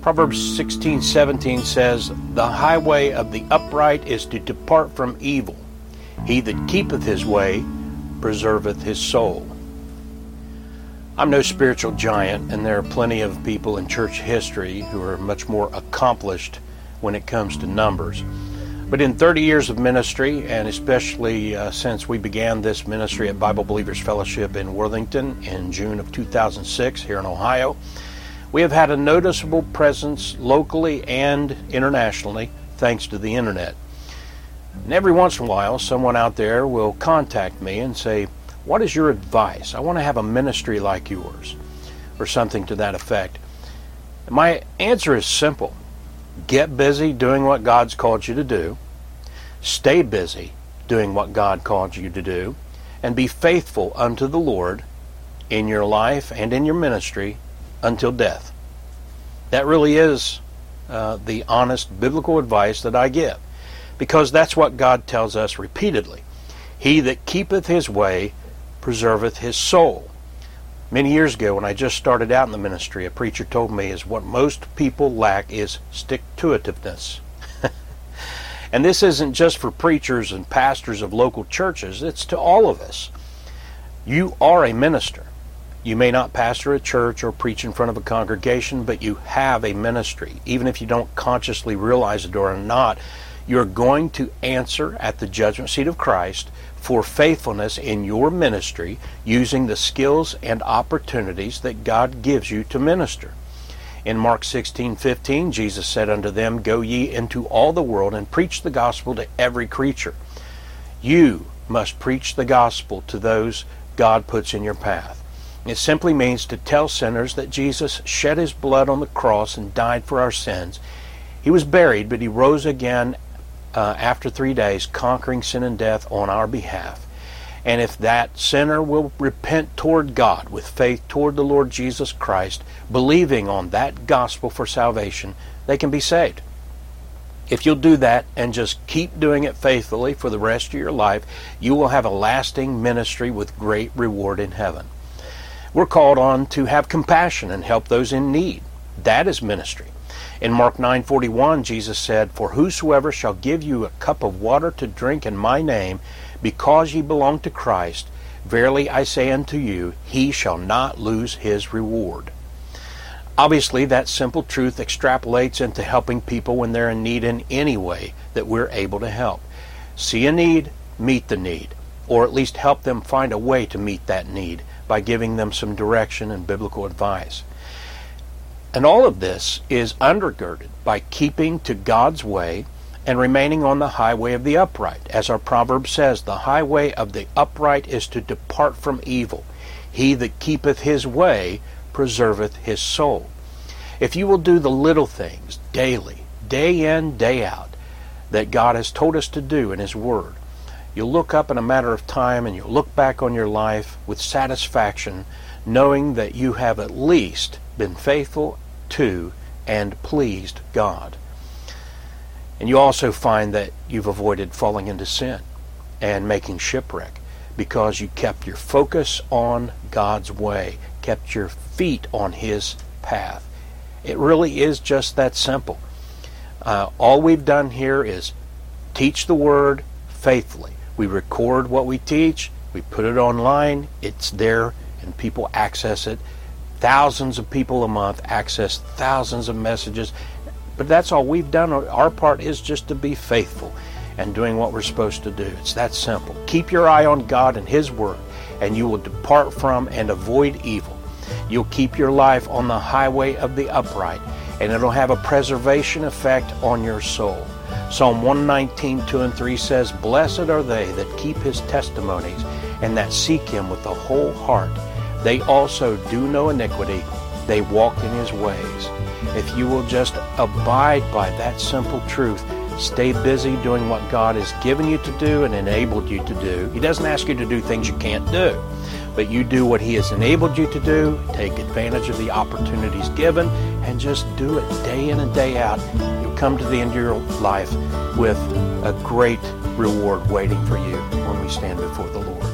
Proverbs 16:17 says, "The highway of the upright is to depart from evil. He that keepeth his way preserveth his soul." I'm no spiritual giant, and there are plenty of people in church history who are much more accomplished when it comes to numbers. But in 30 years of ministry, and especially since we began this ministry at Bible Believers Fellowship in Worthington in June of 2006 here in Ohio, we have had a noticeable presence locally and internationally thanks to the internet. And every once in a while, someone out there will contact me and say, "What is your advice? I want to have a ministry like yours," or something to that effect. And my answer is simple. Get busy doing what God's called you to do. Stay busy doing what God called you to do. And be faithful unto the Lord in your life and in your ministry until death. That really is the honest biblical advice that I give, because that's what God tells us repeatedly. He that keepeth his way preserveth his soul. Many years ago, when I just started out in the ministry, a preacher told me is what most people lack is stick-to-itiveness. And this isn't just for preachers and pastors of local churches, it's to all of us. You are a minister. You may not pastor a church or preach in front of a congregation, but you have a ministry. Even if you don't consciously realize it or not, you're going to answer at the judgment seat of Christ for faithfulness in your ministry, using the skills and opportunities that God gives you to minister. In Mark 16:15, Jesus said unto them, "Go ye into all the world and preach the gospel to every creature." You must preach the gospel to those God puts in your path. It simply means to tell sinners that Jesus shed his blood on the cross and died for our sins. He was buried, but he rose again after 3 days, conquering sin and death on our behalf. And if that sinner will repent toward God with faith toward the Lord Jesus Christ, believing on that gospel for salvation, they can be saved. If you'll do that and just keep doing it faithfully for the rest of your life, you will have a lasting ministry with great reward in heaven. We're called on to have compassion and help those in need. That is ministry. In Mark 9:41, Jesus said, "For whosoever shall give you a cup of water to drink in my name, because ye belong to Christ, verily I say unto you, he shall not lose his reward." Obviously, that simple truth extrapolates into helping people when they're in need in any way that we're able to help. See a need, meet the need, or at least help them find a way to meet that need by giving them some direction and biblical advice. And all of this is undergirded by keeping to God's way and remaining on the highway of the upright. As our proverb says, the highway of the upright is to depart from evil. He that keepeth his way preserveth his soul. If you will do the little things daily, day in, day out, that God has told us to do in his word, you'll look up in a matter of time and you'll look back on your life with satisfaction, knowing that you have at least been faithful to and pleased God. And you also find that you've avoided falling into sin and making shipwreck, because you kept your focus on God's way, kept your feet on his path. It really is just that simple. All we've done here is teach the word faithfully. We record what we teach, we put it online, it's there, and people access it. Thousands of people a month access thousands of messages. But that's all we've done. Our part is just to be faithful and doing what we're supposed to do. It's that simple. Keep your eye on God and his word, and you will depart from and avoid evil. You'll keep your life on the highway of the upright, and it'll have a preservation effect on your soul. Psalm 119:2 and 3 says, "Blessed are they that keep his testimonies, and that seek him with the whole heart. They also do no iniquity, they walk in his ways." If you will just abide by that simple truth, stay busy doing what God has given you to do and enabled you to do. He doesn't ask you to do things you can't do, but you do what he has enabled you to do, take advantage of the opportunities given, and just do it day in and day out. You'll come to the end of your life with a great reward waiting for you when we stand before the Lord.